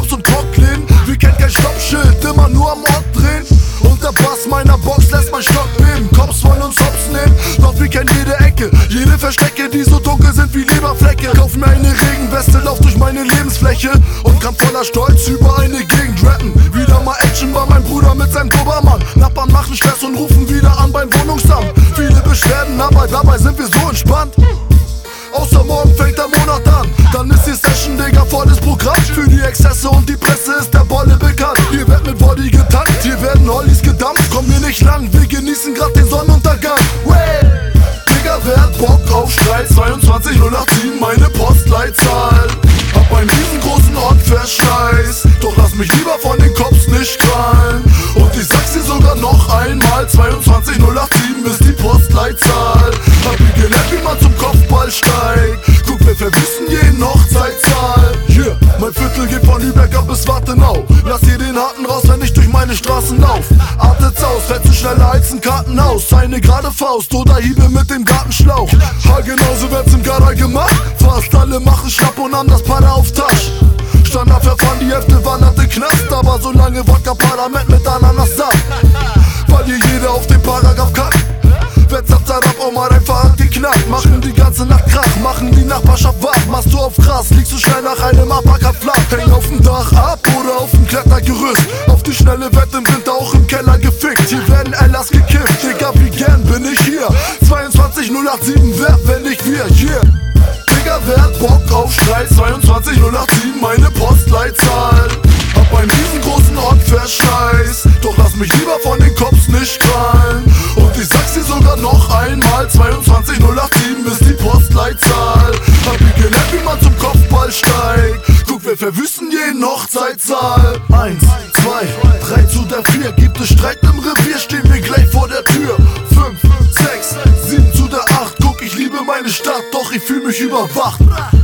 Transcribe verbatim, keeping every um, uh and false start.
Clubs und Cockläden. Wir kennen kein Stoppschild, immer nur am Ort drehen. Und der Bass meiner Box lässt mein Stock beben. Cops wollen uns hops nehmen, doch wir kennen jede Ecke, jede Verstecke, die so dunkel sind wie Leberflecke. Kauf mir eine Regenweste, lauf durch meine Lebensfläche und kann voller Stolz über eine Gegend rappen. Wieder mal Action bei meinem Bruder mit seinem Dobermann. Nachbarn machen Stress und rufen wieder an beim Wohnungsamt. Viele Beschwerden, aber dabei sind wir so entspannt. Außer morgen fängt der Monat an, dann ist die Session, Digga, volles Programm. Für die Exzesse und die Presse ist der Bolle bekannt. Hier wird mit Body getankt, hier werden Hollies gedampft. Komm mir nicht lang, wir genießen grad den Sonnenuntergang. Way! Digga, wer hat Bock auf Streit? zweiundzwanzig null acht sieben, meine Postleitzahl. Hab einen riesengroßen Ort verschleißt, doch lass mich lieber von den Cops nicht krallen. Und ich sag's dir sogar noch einmal, zweiundzwanzig null acht sieben ist die Postleitzahl. Hab ich gelernt, wie man zum Kopfball steigt. Guck, wir verwissen jeden Hochzeitssaal. Hier, mein Viertel geht von Lübeck ab bis Wartenau. Lass dir den Harten raus, wenn ich durch meine Straßen lauf. Artet's aus, fährt zu schneller als ein Kartenhaus. Eine gerade Faust oder Hiebe mit dem Gartenschlauch. Ha, genauso wird's im Gara gemacht. Fast alle machen Schlapp und haben das Para auf Tasch. Standardverfahren, die Hälfte wanderte Knast. Aber so lange Wodka Parlament mit Ananassaft. Weil hier jeder auf den Paragraph kackt. Wer zappt ab, auch mal dein Fahrrad geknackt. Machen die ganze Nacht Krach, machen die Nachbarschaft wach. Machst du auf krass, liegst du schnell nach einem Abpacker flach. Häng auf dem Dach ab oder auf dem Klettergerüst. Auf die Schnelle wird im Winter auch im Keller gefickt. Hier werden Ellas gekifft, Digga, wie gern bin ich hier. zweiundzwanzig null acht sieben, wer, wenn nicht wir, yeah. Digga, wer hat Bock auf Streit? zweiundzwanzig null acht sieben, meine Postleitzahl. Hab einen riesengroßen Ort verschleißt, doch lass mich lieber von den Cops nicht krallen. Und ich sag's dir sogar noch einmal, zweiundzwanzig null acht sieben ist die Postleitzahl. Hab ich gelernt, wie man zum Kopfball steigt. Guck, wir verwüsten jeden Hochzeitssaal. Eins, zwei, drei zu der vier, gibt es Streit im Revier, stehen wir gleich vor der Tür. Fünf, sechs, sieben zu der acht, guck, ich liebe meine Stadt, doch ich fühl mich überwacht.